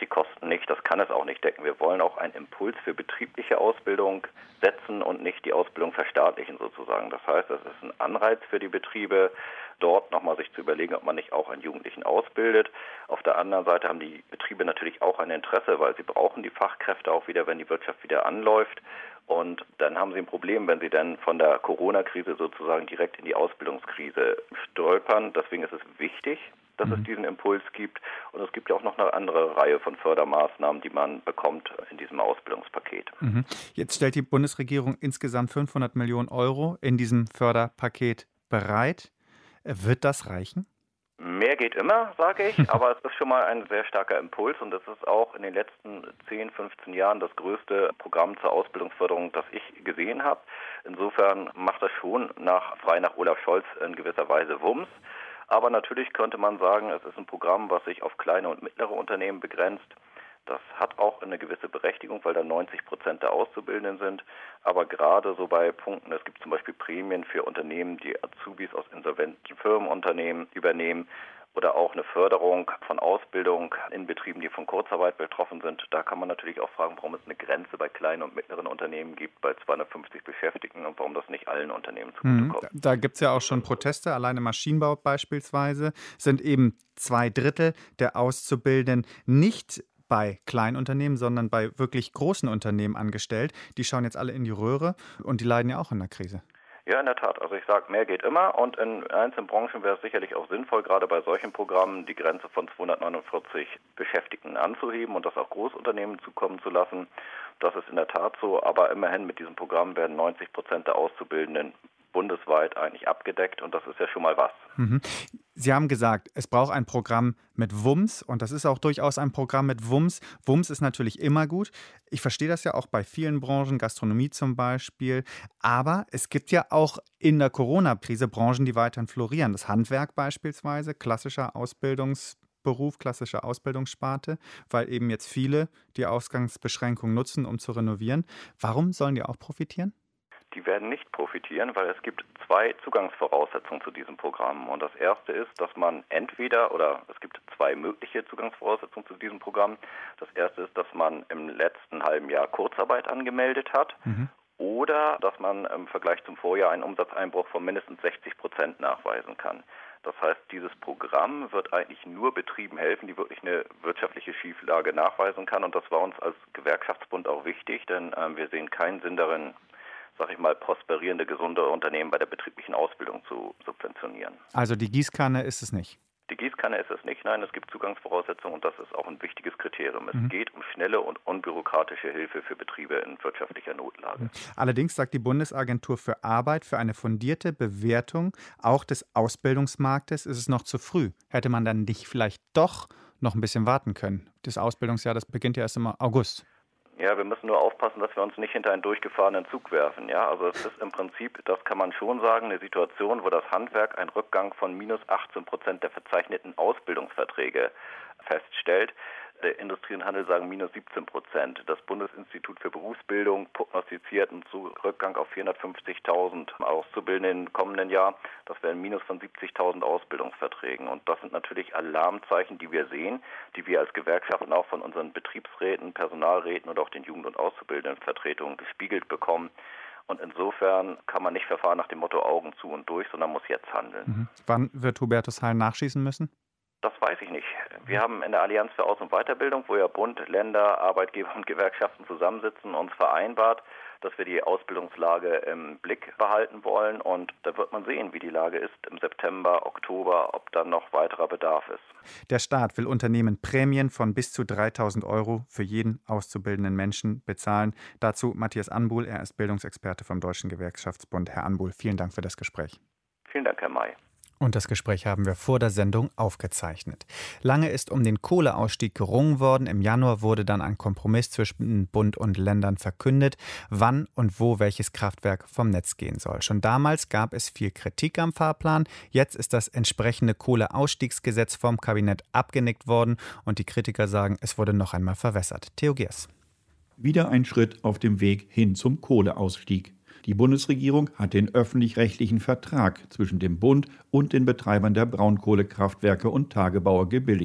nicht, das kann es auch nicht decken. Wir wollen auch einen Impuls für betriebliche Ausbildung setzen und nicht die Ausbildung verstaatlichen sozusagen. Das heißt, es ist ein Anreiz für die Betriebe, dort nochmal sich zu überlegen, ob man nicht auch einen Jugendlichen ausbildet. Auf der anderen Seite haben die Betriebe natürlich auch ein Interesse, weil sie brauchen die Fachkräfte auch wieder, wenn die Wirtschaft wieder anläuft. Und dann haben sie ein Problem, wenn sie dann von der Corona-Krise sozusagen direkt in die Ausbildungskrise stolpern. Deswegen ist es wichtig, dass mhm. es diesen Impuls gibt. Und es gibt ja auch noch eine andere Reihe von Fördermaßnahmen, die man bekommt in diesem Ausbildungspaket. Mhm. Jetzt stellt die Bundesregierung insgesamt fünfhundert Millionen Euro in diesem Förderpaket bereit. Wird das reichen? Mehr geht immer, sage ich, aber es ist schon mal ein sehr starker Impuls und es ist auch in den letzten zehn, fünfzehn Jahren das größte Programm zur Ausbildungsförderung, das ich gesehen habe. Insofern macht das schon nach, frei nach Olaf Scholz in gewisser Weise Wumms. Aber natürlich könnte man sagen, es ist ein Programm, was sich auf kleine und mittlere Unternehmen begrenzt. Das hat auch eine gewisse Berechtigung, weil da neunzig Prozent der Auszubildenden sind. Aber gerade so bei Punkten, es gibt zum Beispiel Prämien für Unternehmen, die Azubis aus insolventen Firmenunternehmen übernehmen oder auch eine Förderung von Ausbildung in Betrieben, die von Kurzarbeit betroffen sind. Da kann man natürlich auch fragen, warum es eine Grenze bei kleinen und mittleren Unternehmen gibt, bei zweihundertfünfzig Beschäftigten und warum das nicht allen Unternehmen zugutekommt. Hm, da gibt es ja auch schon Proteste. Allein im Maschinenbau beispielsweise sind eben zwei Drittel der Auszubildenden nicht bei Kleinunternehmen, sondern bei wirklich großen Unternehmen angestellt. Die schauen jetzt alle in die Röhre und die leiden ja auch in der Krise. Ja, in der Tat. Also ich sage, mehr geht immer und in einzelnen Branchen wäre es sicherlich auch sinnvoll, gerade bei solchen Programmen die Grenze von zweihundertneunundvierzig Beschäftigten anzuheben und das auch Großunternehmen zukommen zu lassen. Das ist in der Tat so, aber immerhin mit diesem Programm werden neunzig Prozent der Auszubildenden bundesweit eigentlich abgedeckt und das ist ja schon mal was. Mhm. Sie haben gesagt, es braucht ein Programm mit Wumms und das ist auch durchaus ein Programm mit Wumms. Wumms ist natürlich immer gut. Ich verstehe das ja auch bei vielen Branchen, Gastronomie zum Beispiel. Aber es gibt ja auch in der Corona-Krise Branchen, die weiterhin florieren. Das Handwerk beispielsweise, klassischer Ausbildungsberuf, klassische Ausbildungssparte, weil eben jetzt viele die Ausgangsbeschränkungen nutzen, um zu renovieren. Warum sollen die auch profitieren? Die werden nicht profitieren, weil es gibt zwei Zugangsvoraussetzungen zu diesem Programm. Und das erste ist, dass man entweder, oder es gibt zwei mögliche Zugangsvoraussetzungen zu diesem Programm. Das erste ist, dass man im letzten halben Jahr Kurzarbeit angemeldet hat. Mhm. Oder dass man im Vergleich zum Vorjahr einen Umsatzeinbruch von mindestens sechzig Prozent nachweisen kann. Das heißt, dieses Programm wird eigentlich nur Betrieben helfen, die wirklich eine wirtschaftliche Schieflage nachweisen kann. Und das war uns als Gewerkschaftsbund auch wichtig, denn äh, wir sehen keinen Sinn darin, sag ich mal, prosperierende, gesunde Unternehmen bei der betrieblichen Ausbildung zu subventionieren. Also die Gießkanne ist es nicht? Die Gießkanne ist es nicht. Nein, es gibt Zugangsvoraussetzungen und das ist auch ein wichtiges Kriterium. Es mhm. geht um schnelle und unbürokratische Hilfe für Betriebe in wirtschaftlicher Notlage. Allerdings sagt die Bundesagentur für Arbeit, für eine fundierte Bewertung auch des Ausbildungsmarktes ist es noch zu früh. Hätte man dann nicht vielleicht doch noch ein bisschen warten können? Das Ausbildungsjahr, das beginnt ja erst im August. Ja, wir müssen nur aufpassen, dass wir uns nicht hinter einen durchgefahrenen Zug werfen. Ja, also es ist im Prinzip, das kann man schon sagen, eine Situation, wo das Handwerk einen Rückgang von minus achtzehn Prozent der verzeichneten Ausbildungsverträge feststellt. Der Industrie und Handel sagen minus siebzehn Prozent. Das Bundesinstitut für Berufsbildung prognostiziert einen Rückgang auf vierhundertfünfzigtausend Auszubildende im kommenden Jahr. Das wäre ein Minus von siebzigtausend Ausbildungsverträgen. Und das sind natürlich Alarmzeichen, die wir sehen, die wir als Gewerkschaften auch von unseren Betriebsräten, Personalräten oder auch den Jugend- und Auszubildendenvertretungen gespiegelt bekommen. Und insofern kann man nicht verfahren nach dem Motto Augen zu und durch, sondern muss jetzt handeln. Mhm. Wann wird Hubertus Heil nachschießen müssen? Das weiß ich nicht. Wir haben in der Allianz für Aus- und Weiterbildung, wo ja Bund, Länder, Arbeitgeber und Gewerkschaften zusammensitzen, uns vereinbart, dass wir die Ausbildungslage im Blick behalten wollen. Und da wird man sehen, wie die Lage ist im September, Oktober, ob dann noch weiterer Bedarf ist. Der Staat will Unternehmen Prämien von bis zu dreitausend Euro für jeden auszubildenden Menschen bezahlen. Dazu Matthias Anbuhl, er ist Bildungsexperte vom Deutschen Gewerkschaftsbund. Herr Anbuhl, vielen Dank für das Gespräch. Vielen Dank, Herr May. Und das Gespräch haben wir vor der Sendung aufgezeichnet. Lange ist um den Kohleausstieg gerungen worden. Im Januar wurde dann ein Kompromiss zwischen Bund und Ländern verkündet, wann und wo welches Kraftwerk vom Netz gehen soll. Schon damals gab es viel Kritik am Fahrplan. Jetzt ist das entsprechende Kohleausstiegsgesetz vom Kabinett abgenickt worden und die Kritiker sagen, es wurde noch einmal verwässert. Theo Giers. Wieder ein Schritt auf dem Weg hin zum Kohleausstieg. Die Bundesregierung hat den öffentlich-rechtlichen Vertrag zwischen dem Bund und den Betreibern der Braunkohlekraftwerke und Tagebauer gebilligt.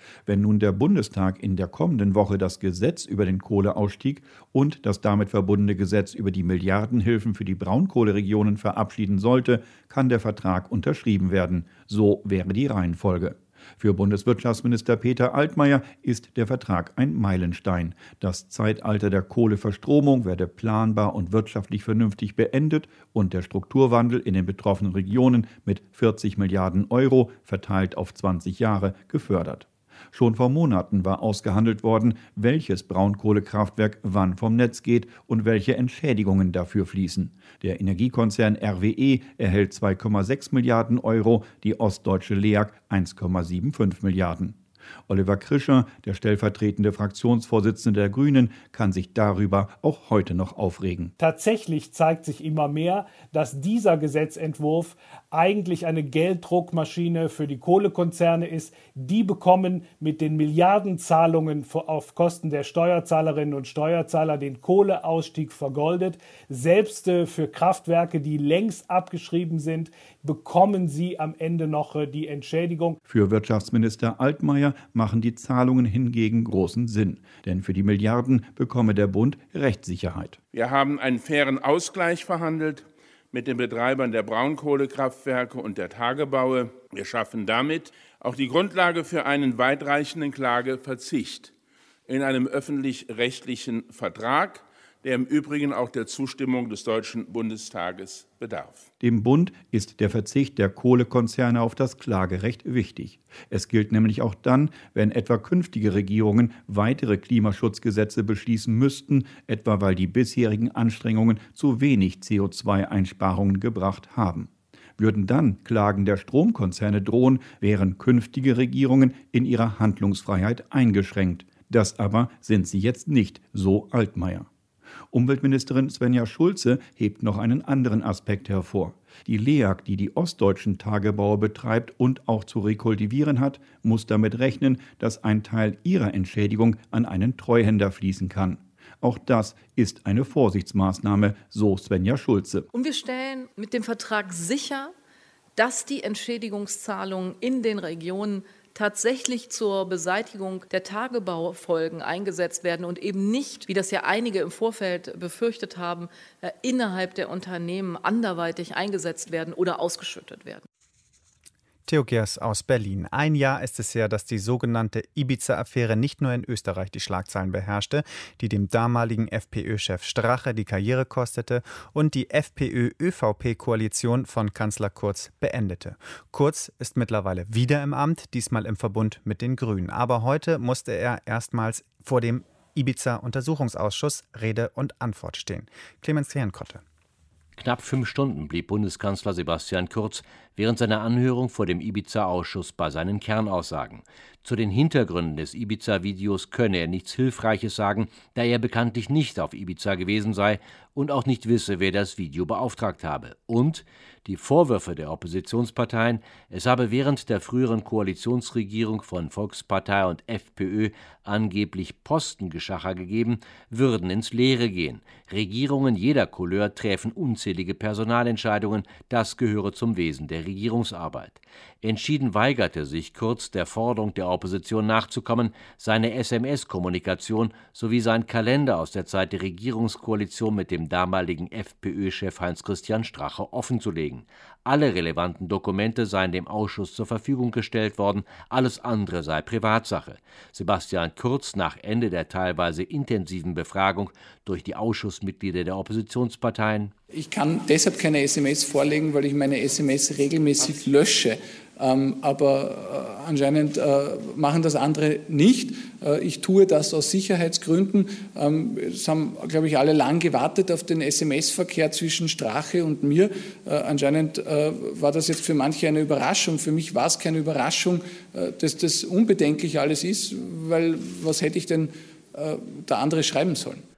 Wenn nun der Bundestag in der kommenden Woche das Gesetz über den Kohleausstieg und das damit verbundene Gesetz über die Milliardenhilfen für die Braunkohleregionen verabschieden sollte, kann der Vertrag unterschrieben werden. So wäre die Reihenfolge. Für Bundeswirtschaftsminister Peter Altmaier ist der Vertrag ein Meilenstein. Das Zeitalter der Kohleverstromung werde planbar und wirtschaftlich vernünftig beendet und der Strukturwandel in den betroffenen Regionen mit vierzig Milliarden Euro verteilt auf zwanzig Jahre gefördert. Schon vor Monaten war ausgehandelt worden, welches Braunkohlekraftwerk wann vom Netz geht und welche Entschädigungen dafür fließen. Der Energiekonzern R W E erhält zwei Komma sechs Milliarden Euro, die ostdeutsche LEAG eins Komma fünfundsiebzig Milliarden. Oliver Krischer, der stellvertretende Fraktionsvorsitzende der Grünen, kann sich darüber auch heute noch aufregen. Tatsächlich zeigt sich immer mehr, dass dieser Gesetzentwurf eigentlich eine Gelddruckmaschine für die Kohlekonzerne ist. Die bekommen mit den Milliardenzahlungen auf Kosten der Steuerzahlerinnen und Steuerzahler den Kohleausstieg vergoldet. Selbst für Kraftwerke, die längst abgeschrieben sind, bekommen sie am Ende noch die Entschädigung. Für Wirtschaftsminister Altmaier machen die Zahlungen hingegen großen Sinn. Denn für die Milliarden bekomme der Bund Rechtssicherheit. Wir haben einen fairen Ausgleich verhandelt mit den Betreibern der Braunkohlekraftwerke und der Tagebaue. Wir schaffen damit auch die Grundlage für einen weitreichenden Klageverzicht in einem öffentlich-rechtlichen Vertrag, der im Übrigen auch der Zustimmung des Deutschen Bundestages bedarf. Dem Bund ist der Verzicht der Kohlekonzerne auf das Klagerecht wichtig. Es gilt nämlich auch dann, wenn etwa künftige Regierungen weitere Klimaschutzgesetze beschließen müssten, etwa weil die bisherigen Anstrengungen zu wenig C O zwei Einsparungen gebracht haben. Würden dann Klagen der Stromkonzerne drohen, wären künftige Regierungen in ihrer Handlungsfreiheit eingeschränkt. Das aber sind sie jetzt nicht, so Altmaier. Umweltministerin Svenja Schulze hebt noch einen anderen Aspekt hervor. Die LEAG, die die ostdeutschen Tagebaue betreibt und auch zu rekultivieren hat, muss damit rechnen, dass ein Teil ihrer Entschädigung an einen Treuhänder fließen kann. Auch das ist eine Vorsichtsmaßnahme, so Svenja Schulze. Und wir stellen mit dem Vertrag sicher, dass die Entschädigungszahlungen in den Regionen tatsächlich zur Beseitigung der Tagebaufolgen eingesetzt werden und eben nicht, wie das ja einige im Vorfeld befürchtet haben, innerhalb der Unternehmen anderweitig eingesetzt werden oder ausgeschüttet werden. Theo Gers aus Berlin. Ein Jahr ist es her, dass die sogenannte Ibiza-Affäre nicht nur in Österreich die Schlagzeilen beherrschte, die dem damaligen FPÖ-Chef Strache die Karriere kostete und die FPÖ-Ö V P-Koalition von Kanzler Kurz beendete. Kurz ist mittlerweile wieder im Amt, diesmal im Verbund mit den Grünen. Aber heute musste er erstmals vor dem Ibiza-Untersuchungsausschuss Rede und Antwort stehen. Clemens Kernkotte. Knapp fünf Stunden blieb Bundeskanzler Sebastian Kurz während seiner Anhörung vor dem Ibiza-Ausschuss bei seinen Kernaussagen. Zu den Hintergründen des Ibiza-Videos könne er nichts Hilfreiches sagen, da er bekanntlich nicht auf Ibiza gewesen sei und auch nicht wisse, wer das Video beauftragt habe. Und die Vorwürfe der Oppositionsparteien, es habe während der früheren Koalitionsregierung von Volkspartei und FPÖ angeblich Postengeschacher gegeben, würden ins Leere gehen. Regierungen jeder Couleur träfen unzählige Personalentscheidungen, das gehöre zum Wesen der Regierungsarbeit. Entschieden weigerte sich Kurz, der Forderung der Opposition nachzukommen, seine S M S-Kommunikation sowie sein Kalender aus der Zeit der Regierungskoalition mit dem damaligen FPÖ-Chef Heinz-Christian Strache offenzulegen. Alle relevanten Dokumente seien dem Ausschuss zur Verfügung gestellt worden, alles andere sei Privatsache. Sebastian Kurz nach Ende der teilweise intensiven Befragung durch die Ausschussmitglieder der Oppositionsparteien: Ich kann deshalb keine S M S vorlegen, weil ich meine S M S regelmäßig lösche. Ähm, aber äh, anscheinend äh, machen das andere nicht. Äh, ich tue das aus Sicherheitsgründen. Ähm, es haben, glaube ich, alle lang gewartet auf den S M S-Verkehr zwischen Strache und mir. Äh, anscheinend äh, war das jetzt für manche eine Überraschung. Für mich war es keine Überraschung, äh, dass das unbedenklich alles ist, weil was hätte ich denn äh, da andere schreiben sollen?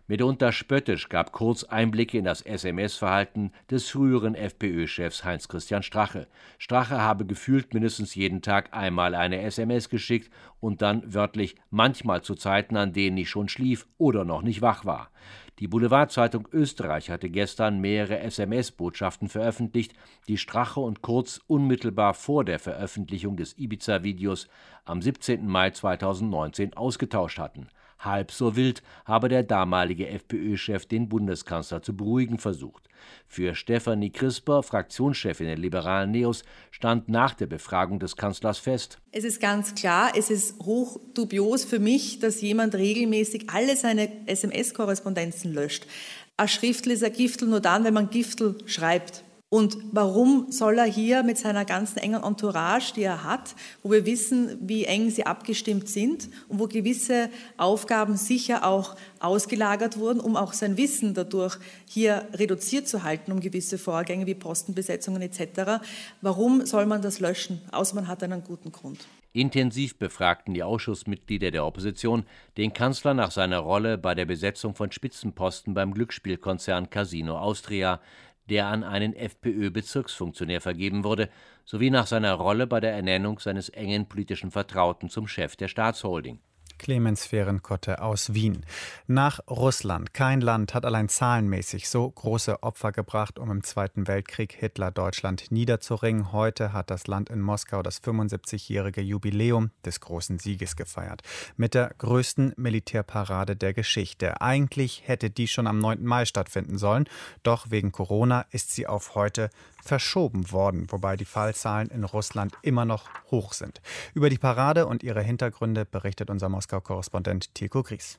Mitunter spöttisch gab Kurz Einblicke in das S M S-Verhalten des früheren FPÖ-Chefs Heinz-Christian Strache. Strache habe gefühlt mindestens jeden Tag einmal eine S M S geschickt und dann wörtlich manchmal zu Zeiten, an denen ich schon schlief oder noch nicht wach war. Die Boulevardzeitung Österreich hatte gestern mehrere S M S-Botschaften veröffentlicht, die Strache und Kurz unmittelbar vor der Veröffentlichung des Ibiza-Videos am siebzehnten Mai zweitausendneunzehn ausgetauscht hatten. Halb so wild habe der damalige FPÖ-Chef den Bundeskanzler zu beruhigen versucht. Für Stefanie Crisper, Fraktionschefin der liberalen Neos, stand nach der Befragung des Kanzlers fest: Es ist ganz klar, es ist hoch dubios für mich, dass jemand regelmäßig alle seine S M S-Korrespondenzen löscht. Ein Schriftl ist ein Giftel nur dann, wenn man Giftel schreibt. Und warum soll er hier mit seiner ganzen engen Entourage, die er hat, wo wir wissen, wie eng sie abgestimmt sind und wo gewisse Aufgaben sicher auch ausgelagert wurden, um auch sein Wissen dadurch hier reduziert zu halten, um gewisse Vorgänge wie Postenbesetzungen et cetera. Warum soll man das löschen, außer man hat einen guten Grund? Intensiv befragten die Ausschussmitglieder der Opposition den Kanzler nach seiner Rolle bei der Besetzung von Spitzenposten beim Glücksspielkonzern Casino Austria, der an einen FPÖ-Bezirksfunktionär vergeben wurde, sowie nach seiner Rolle bei der Ernennung seines engen politischen Vertrauten zum Chef der Staatsholding. Clemens Fehrenkotte aus Wien. Nach Russland. Kein Land hat allein zahlenmäßig so große Opfer gebracht, um im Zweiten Weltkrieg Hitler Deutschland niederzuringen. Heute hat das Land in Moskau das fünfundsiebzigjährige Jubiläum des großen Sieges gefeiert. Mit der größten Militärparade der Geschichte. Eigentlich hätte die schon am neunten Mai stattfinden sollen, doch wegen Corona ist sie auf heute verschoben worden, wobei die Fallzahlen in Russland immer noch hoch sind. Über die Parade und ihre Hintergründe berichtet unser Moskau-Korrespondent Tilko Gries.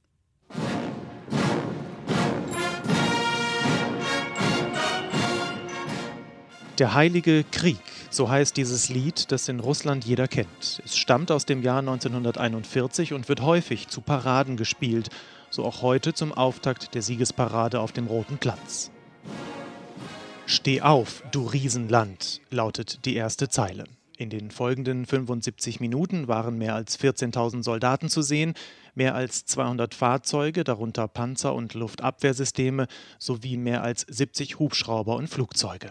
Der Heilige Krieg, so heißt dieses Lied, das in Russland jeder kennt. Es stammt aus dem Jahr neunzehnhunderteinundvierzig und wird häufig zu Paraden gespielt, so auch heute zum Auftakt der Siegesparade auf dem Roten Platz. Steh auf, du Riesenland, lautet die erste Zeile. In den folgenden fünfundsiebzig Minuten waren mehr als vierzehntausend Soldaten zu sehen, mehr als zweihundert Fahrzeuge, darunter Panzer- und Luftabwehrsysteme, sowie mehr als siebzig Hubschrauber und Flugzeuge.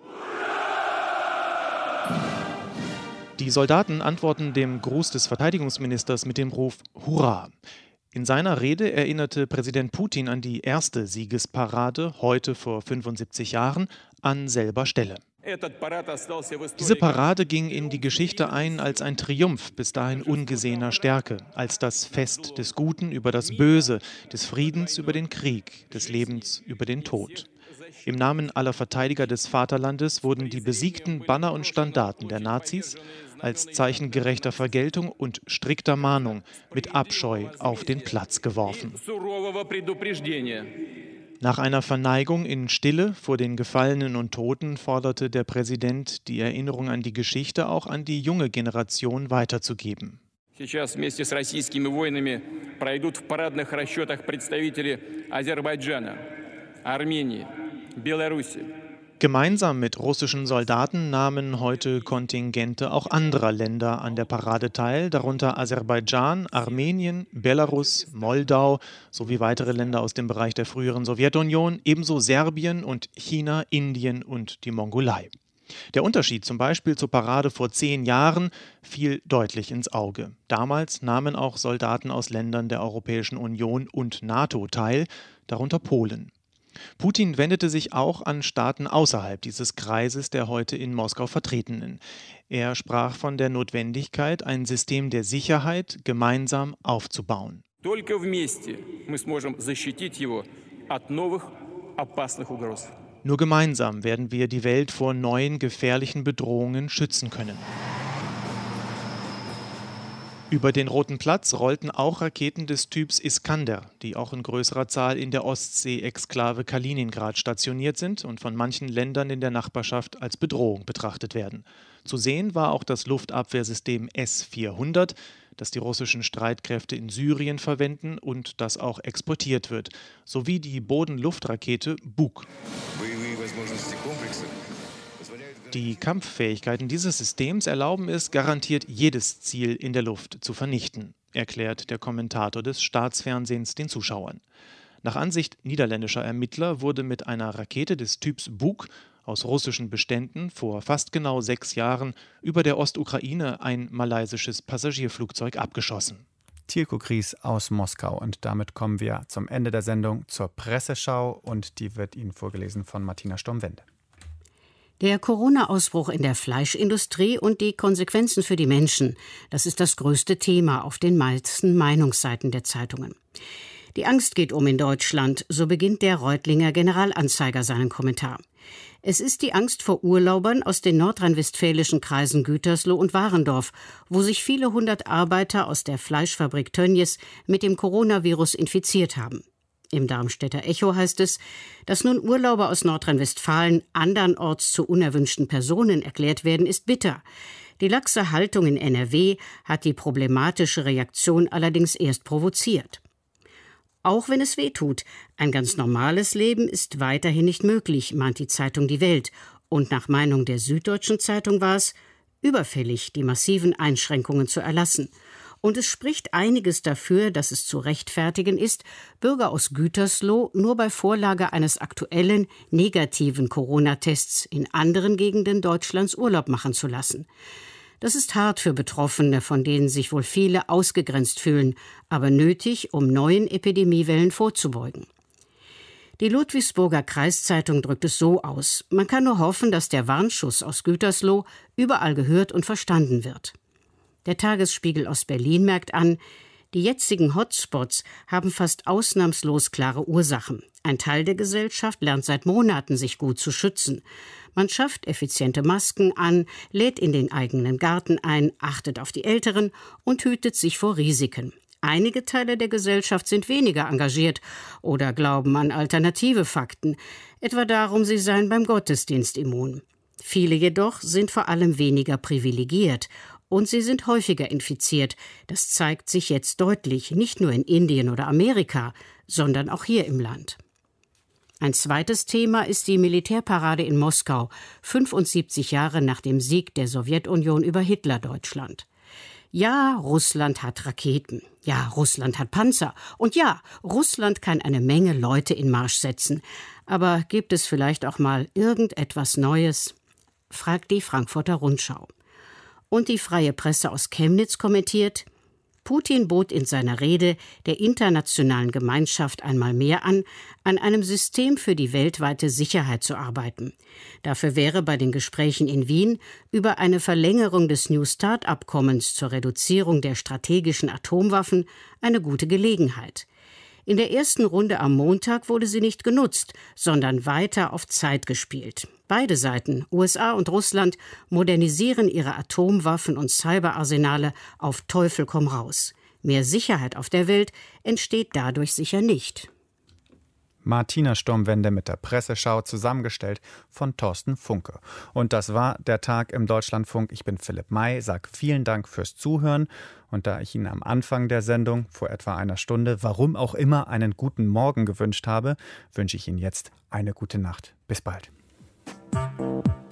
Die Soldaten antworten dem Gruß des Verteidigungsministers mit dem Ruf Hurra! In seiner Rede erinnerte Präsident Putin an die erste Siegesparade, heute vor fünfundsiebzig Jahren, an selber Stelle. Diese Parade ging in die Geschichte ein als ein Triumph bis dahin ungesehener Stärke, als das Fest des Guten über das Böse, des Friedens über den Krieg, des Lebens über den Tod. Im Namen aller Verteidiger des Vaterlandes wurden die besiegten Banner und Standarten der Nazis als Zeichen gerechter Vergeltung und strikter Mahnung mit Abscheu auf den Platz geworfen. Nach einer Verneigung in Stille vor den Gefallenen und Toten forderte der Präsident, die Erinnerung an die Geschichte auch an die junge Generation weiterzugeben. Сейчас вместе с российскими воинами пройдут в парадных расчетах представители Азербайджана, Armenien, Belarus. Gemeinsam mit russischen Soldaten nahmen heute Kontingente auch anderer Länder an der Parade teil, darunter Aserbaidschan, Armenien, Belarus, Moldau sowie weitere Länder aus dem Bereich der früheren Sowjetunion, ebenso Serbien und China, Indien und die Mongolei. Der Unterschied zum Beispiel zur Parade vor zehn Jahren fiel deutlich ins Auge. Damals nahmen auch Soldaten aus Ländern der Europäischen Union und NATO teil, darunter Polen. Putin wendete sich auch an Staaten außerhalb dieses Kreises der heute in Moskau Vertretenen. Er sprach von der Notwendigkeit, ein System der Sicherheit gemeinsam aufzubauen. Только вместе мы сможем защитить его от новых опасных угроз. Nur gemeinsam werden wir die Welt vor neuen gefährlichen Bedrohungen schützen können. Über den Roten Platz rollten auch Raketen des Typs Iskander, die auch in größerer Zahl in der Ostsee-Exklave Kaliningrad stationiert sind und von manchen Ländern in der Nachbarschaft als Bedrohung betrachtet werden. Zu sehen war auch das Luftabwehrsystem S vierhundert, das die russischen Streitkräfte in Syrien verwenden und das auch exportiert wird, sowie die Boden-Luft-Rakete Buk. Die Kampffähigkeiten dieses Systems erlauben es, garantiert jedes Ziel in der Luft zu vernichten, erklärt der Kommentator des Staatsfernsehens den Zuschauern. Nach Ansicht niederländischer Ermittler wurde mit einer Rakete des Typs Buk aus russischen Beständen vor fast genau sechs Jahren über der Ostukraine ein malaysisches Passagierflugzeug abgeschossen. Tilko Gries aus Moskau. Und damit kommen wir zum Ende der Sendung zur Presseschau und die wird Ihnen vorgelesen von Martina Sturm-Wende. Der Corona-Ausbruch in der Fleischindustrie und die Konsequenzen für die Menschen, das ist das größte Thema auf den meisten Meinungsseiten der Zeitungen. Die Angst geht um in Deutschland, so beginnt der Reutlinger Generalanzeiger seinen Kommentar. Es ist die Angst vor Urlaubern aus den nordrhein-westfälischen Kreisen Gütersloh und Warendorf, wo sich viele hundert Arbeiter aus der Fleischfabrik Tönnies mit dem Coronavirus infiziert haben. Im Darmstädter Echo heißt es, dass nun Urlauber aus Nordrhein-Westfalen andernorts zu unerwünschten Personen erklärt werden, ist bitter. Die laxe Haltung in N R W hat die problematische Reaktion allerdings erst provoziert. Auch wenn es weh tut, ein ganz normales Leben ist weiterhin nicht möglich, mahnt die Zeitung Die Welt. Und nach Meinung der Süddeutschen Zeitung war es überfällig, die massiven Einschränkungen zu erlassen. Und es spricht einiges dafür, dass es zu rechtfertigen ist, Bürger aus Gütersloh nur bei Vorlage eines aktuellen, negativen Corona-Tests in anderen Gegenden Deutschlands Urlaub machen zu lassen. Das ist hart für Betroffene, von denen sich wohl viele ausgegrenzt fühlen, aber nötig, um neuen Epidemiewellen vorzubeugen. Die Ludwigsburger Kreiszeitung drückt es so aus: Man kann nur hoffen, dass der Warnschuss aus Gütersloh überall gehört und verstanden wird. Der Tagesspiegel aus Berlin merkt an, die jetzigen Hotspots haben fast ausnahmslos klare Ursachen. Ein Teil der Gesellschaft lernt seit Monaten, sich gut zu schützen. Man schafft effiziente Masken an, lädt in den eigenen Garten ein, achtet auf die Älteren und hütet sich vor Risiken. Einige Teile der Gesellschaft sind weniger engagiert oder glauben an alternative Fakten, etwa darum, sie seien beim Gottesdienst immun. Viele jedoch sind vor allem weniger privilegiert und sie sind häufiger infiziert. Das zeigt sich jetzt deutlich, nicht nur in Indien oder Amerika, sondern auch hier im Land. Ein zweites Thema ist die Militärparade in Moskau, fünfundsiebzig Jahre nach dem Sieg der Sowjetunion über Hitlerdeutschland. Ja, Russland hat Raketen. Ja, Russland hat Panzer. Und ja, Russland kann eine Menge Leute in Marsch setzen. Aber gibt es vielleicht auch mal irgendetwas Neues? Fragt die Frankfurter Rundschau. Und die Freie Presse aus Chemnitz kommentiert: Putin bot in seiner Rede der internationalen Gemeinschaft einmal mehr an, an einem System für die weltweite Sicherheit zu arbeiten. Dafür wäre bei den Gesprächen in Wien über eine Verlängerung des New Start-Abkommens zur Reduzierung der strategischen Atomwaffen eine gute Gelegenheit. In der ersten Runde am Montag wurde sie nicht genutzt, sondern weiter auf Zeit gespielt. Beide Seiten, U S A und Russland, modernisieren ihre Atomwaffen und Cyberarsenale auf Teufel komm raus. Mehr Sicherheit auf der Welt entsteht dadurch sicher nicht. Martina Sturm-Wende mit der Presseschau, zusammengestellt von Thorsten Funke. Und das war der Tag im Deutschlandfunk. Ich bin Philipp May, sage vielen Dank fürs Zuhören. Und da ich Ihnen am Anfang der Sendung vor etwa einer Stunde, warum auch immer, einen guten Morgen gewünscht habe, wünsche ich Ihnen jetzt eine gute Nacht. Bis bald.